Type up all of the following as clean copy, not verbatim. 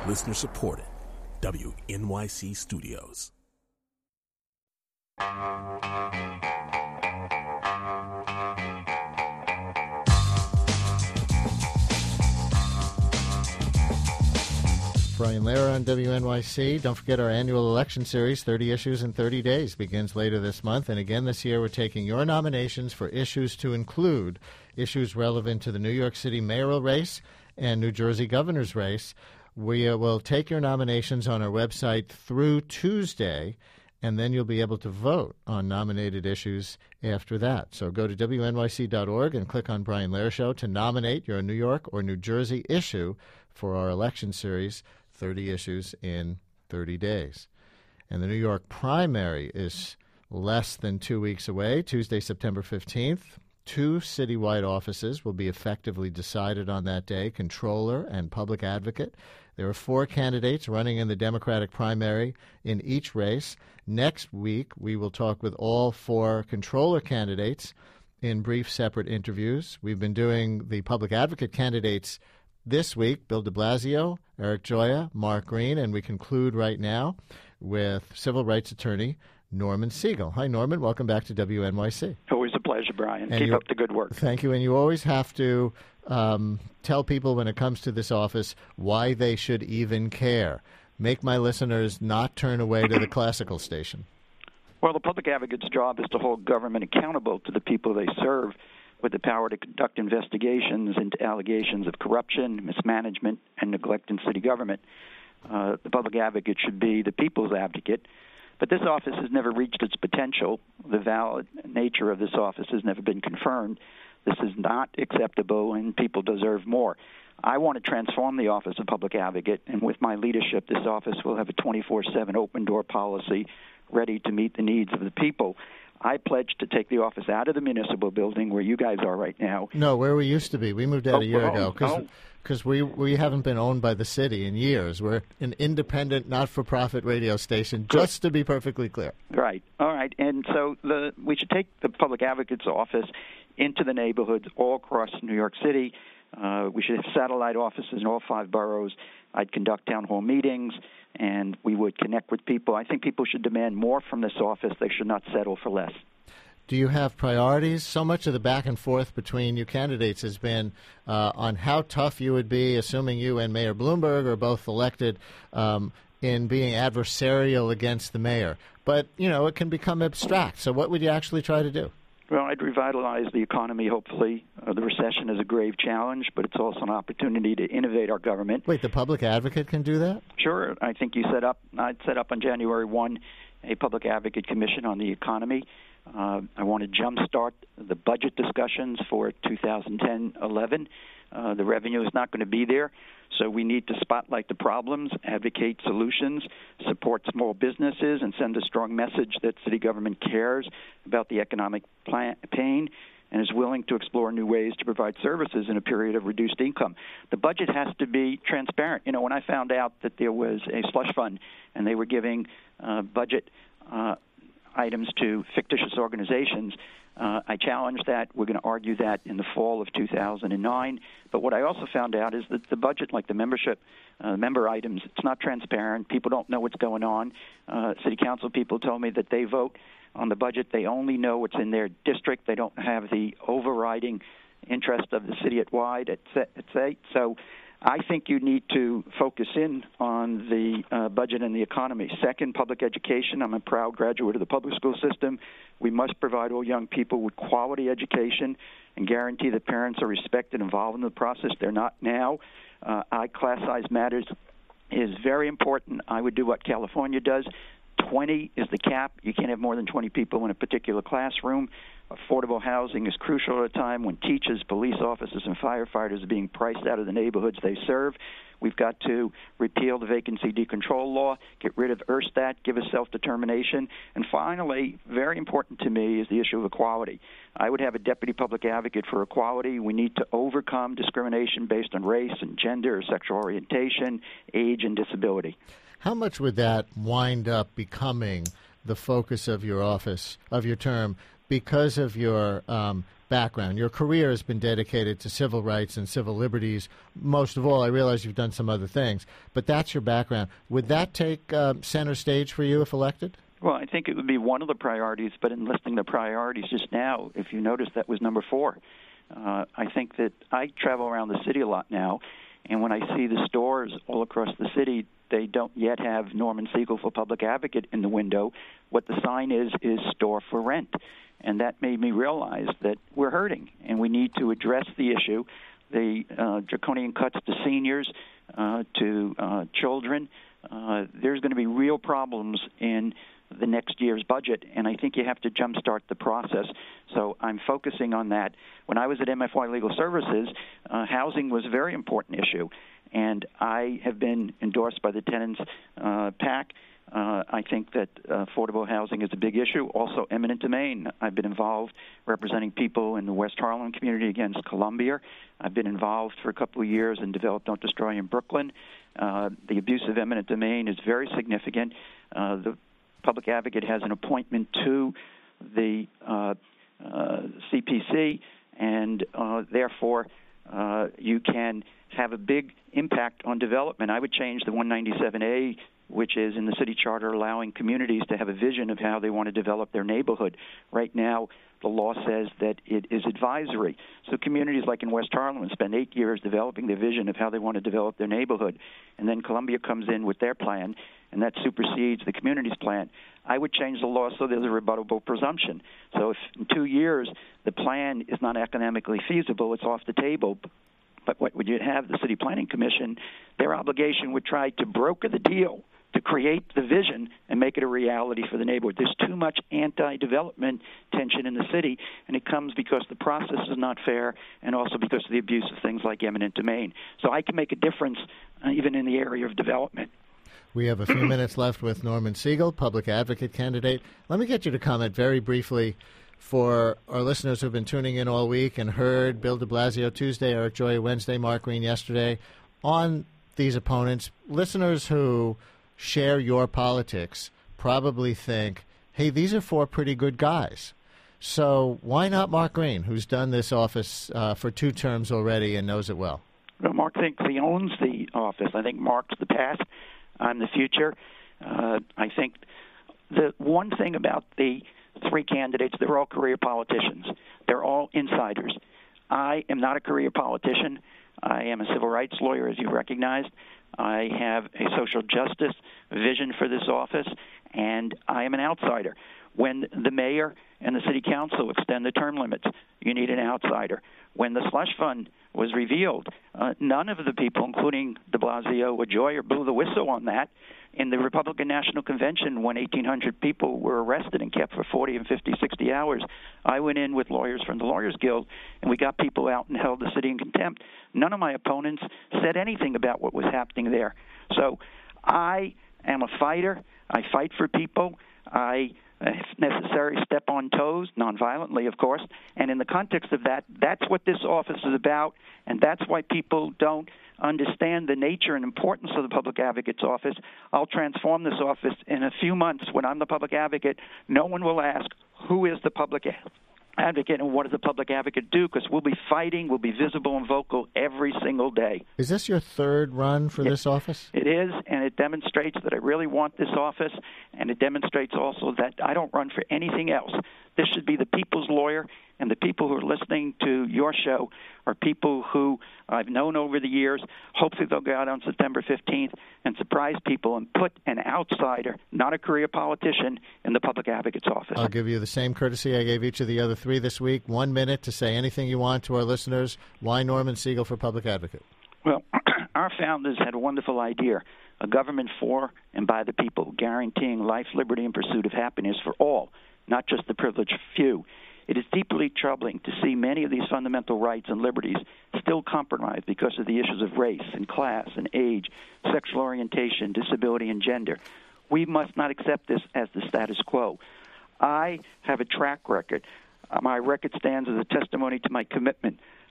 Listener supported. WNYC Studios. Brian Lehrer on WNYC. Don't forget our annual election series, 30 Issues in 30 Days, begins later this month. And again this year, we're taking your nominations for issues to include issues relevant to the New York City mayoral race and New Jersey governor's race. We will take your nominations on our website through Tuesday, and then you'll be able to vote on nominated issues after that. So go to WNYC.org and click on Brian Lehrer Show to nominate your New York or New Jersey issue for our election series, 30 Issues in 30 Days. And the New York primary is less than 2 weeks away, Tuesday, September 15th. 2 citywide offices will be effectively decided on that day, controller and public advocate. There are 4 candidates running in the Democratic primary in each race. Next week, we will talk with all 4 controller candidates in brief separate interviews. We've been doing the public advocate candidates this week, Bill de Blasio, Eric Joya, Mark Green, and we conclude right now with civil rights attorney Norman Siegel. Hi, Norman. Welcome back to WNYC. Always a pleasure, Brian. Keep up the good work. Thank you. And you always have to tell people when it comes to this office why they should even care. Make my listeners not turn away to the classical station. Well, the public advocate's job is to hold government accountable to the people they serve with the power to conduct investigations into allegations of corruption, mismanagement, and neglect in city government. The public advocate should be the people's advocate. But this office has never reached its potential. The valid nature of this office has never been confirmed. This is not acceptable, and people deserve more. I want to transform the office of public advocate, and with my leadership, this office will have a 24/7 open-door policy ready to meet the needs of the people. I pledge to take the office out of the municipal building where you guys are right now. No, where we used to be. We moved out a year ago because we haven't been owned by the city in years. We're an independent, not-for-profit radio station, just to be perfectly clear. Right. All right. And so we should take the public advocate's office into the neighborhoods all across New York City. We should have satellite offices in all 5 boroughs. I'd conduct town hall meetings, and we would connect with people. I think people should demand more from this office. They should not settle for less. Do you have priorities? So much of the back and forth between you candidates has been on how tough you would be, assuming you and Mayor Bloomberg are both elected, in being adversarial against the mayor. But, it can become abstract. So what would you actually try to do? Well, I'd revitalize the economy, hopefully. The recession is a grave challenge, but it's also an opportunity to innovate our government. Wait, the public advocate can do that? Sure. I think I'd set up on January 1 a public advocate commission on the economy. I want to jumpstart the budget discussions for 2010-11. The revenue is not going to be there, so we need to spotlight the problems, advocate solutions, support small businesses, and send a strong message that city government cares about the economic pain and is willing to explore new ways to provide services in a period of reduced income. The budget has to be transparent. When I found out that there was a slush fund and they were giving budget items to fictitious organizations, I challenged that. We're going to argue that in the fall of 2009. But what I also found out is that the budget, like the member items, it's not transparent. People don't know what's going on. City council people told me that they vote on the budget. They only know what's in their district. They don't have the overriding interest of the city at wide, So I think you need to focus in on the budget and the economy. Second, public education. I'm a proud graduate of the public school system. We must provide all young people with quality education and guarantee that parents are respected and involved in the process. They're not now. Class size matters is very important. I would do what California does. 20 is the cap. You can't have more than 20 people in a particular classroom. Affordable housing is crucial at a time when teachers, police officers, and firefighters are being priced out of the neighborhoods they serve. We've got to repeal the vacancy decontrol law, get rid of ERSTAT, give us self-determination. And finally, very important to me, is the issue of equality. I would have a deputy public advocate for equality. We need to overcome discrimination based on race and gender or sexual orientation, age, and disability. How much would that wind up becoming the focus of your office, of your term, because of your background. Your career has been dedicated to civil rights and civil liberties. Most of all, I realize you've done some other things, but that's your background. Would that take center stage for you if elected? Well, I think it would be one of the priorities, but in listing the priorities just now, if you notice, that was number 4. I think that I travel around the city a lot now, and when I see the stores all across the city, they don't yet have Norman Siegel for Public Advocate in the window. What the sign is store for rent. And that made me realize that we're hurting, and we need to address the issue. The draconian cuts to seniors, to children. There's going to be real problems in the next year's budget, and I think you have to jumpstart the process. So I'm focusing on that. When I was at MFY Legal Services, housing was a very important issue, and I have been endorsed by the Tenants PAC. I think that affordable housing is a big issue. Also, eminent domain. I've been involved representing people in the West Harlem community against Columbia. I've been involved for a couple of years in Develop, Don't Destroy in Brooklyn. The abuse of eminent domain is very significant. The public advocate has an appointment to the CPC, and therefore you can have a big impact on development. I would change the 197A, which is in the city charter allowing communities to have a vision of how they want to develop their neighborhood. Right now, the law says that it is advisory. So communities like in West Harlem spend 8 years developing their vision of how they want to develop their neighborhood, and then Columbia comes in with their plan, and that supersedes the community's plan. I would change the law so there's a rebuttable presumption. So if in 2 years the plan is not economically feasible, it's off the table. But what would you have? The City Planning Commission, their obligation would try to broker the deal to create the vision and make it a reality for the neighborhood. There's too much anti-development tension in the city, and it comes because the process is not fair and also because of the abuse of things like eminent domain. So I can make a difference even in the area of development. We have a few minutes left with Norman Siegel, public advocate candidate. Let me get you to comment very briefly for our listeners who've been tuning in all week and heard Bill de Blasio Tuesday, Eric Joy Wednesday, Mark Green yesterday on these opponents. Listeners who share your politics probably think, hey, these are 4 pretty good guys. So why not Mark Green, who's done this office for 2 terms already and knows it well? Well, Mark thinks he owns the office. I think Mark's the past. I'm the future. I think the one thing about the 3 candidates, they're all career politicians. They're all insiders. I am not a career politician. I am a civil rights lawyer, as you recognized. I have a social justice vision for this office, and I am an outsider. When the mayor and the city council extend the term limits, you need an outsider. When the slush fund was revealed, none of the people, including de Blasio or Joy, blew the whistle on that. In the Republican National Convention, when 1,800 people were arrested and kept for 40 and 50, 60 hours, I went in with lawyers from the Lawyers Guild, and we got people out and held the city in contempt. None of my opponents said anything about what was happening there. So I am a fighter. I fight for people. I, if necessary, step on toes, nonviolently, of course. And in the context of that, that's what this office is about, and that's why people don't understand the nature and importance of the public advocate's office. I'll transform this office in a few months. When I'm the public advocate, no one will ask, who is the public advocate and what does the public advocate do? Because we'll be fighting, we'll be visible and vocal every single day. Is this your 3rd run for this office? It is, and it demonstrates that I really want this office, and it demonstrates also that I don't run for anything else. This should be the people's lawyer, and the people who are listening to your show are people who I've known over the years. Hopefully they'll go out on September 15th and surprise people and put an outsider, not a career politician, in the public advocate's office. I'll give you the same courtesy I gave each of the other 3 this week. 1 minute to say anything you want to our listeners. Why Norman Siegel for public advocate? Well, our founders had a wonderful idea, a government for and by the people, guaranteeing life, liberty, and pursuit of happiness for all, not just the privileged few. It is deeply troubling to see many of these fundamental rights and liberties still compromised because of the issues of race and class and age, sexual orientation, disability, and gender. We must not accept this as the status quo. I have a track record. My record stands as a testimony to my commitment.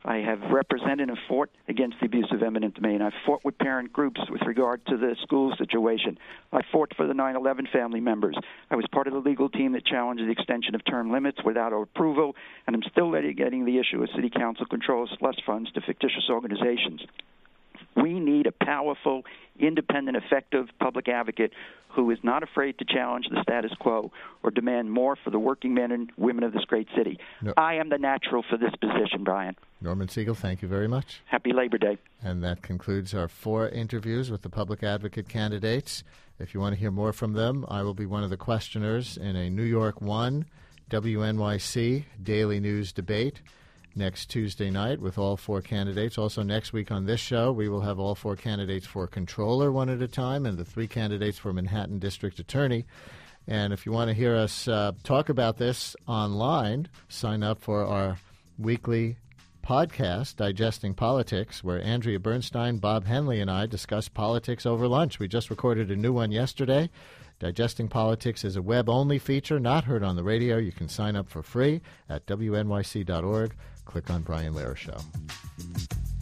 I have represented and fought against the abuse of eminent domain. I've fought with parent groups with regard to the school situation. I fought for the 9/11 family members. I was part of the legal team that challenged the extension of term limits without our approval, and I'm still litigating the issue of city council controls slush funds to fictitious organizations. We need a powerful, independent, effective public advocate who is not afraid to challenge the status quo or demand more for the working men and women of this great city. No. I am the natural for this position, Brian. Norman Siegel, thank you very much. Happy Labor Day. And that concludes our 4 interviews with the public advocate candidates. If you want to hear more from them, I will be one of the questioners in a New York 1 WNYC Daily News debate next Tuesday night with all 4 candidates. Also next week on this show, we will have all 4 candidates for controller one at a time and the 3 candidates for Manhattan District Attorney. And if you want to hear us talk about this online, sign up for our weekly podcast, Digesting Politics, where Andrea Bernstein, Bob Henley, and I discuss politics over lunch. We just recorded a new one yesterday. Digesting Politics is a web-only feature, not heard on the radio. You can sign up for free at wnyc.org. Click on Brian Lehrer Show.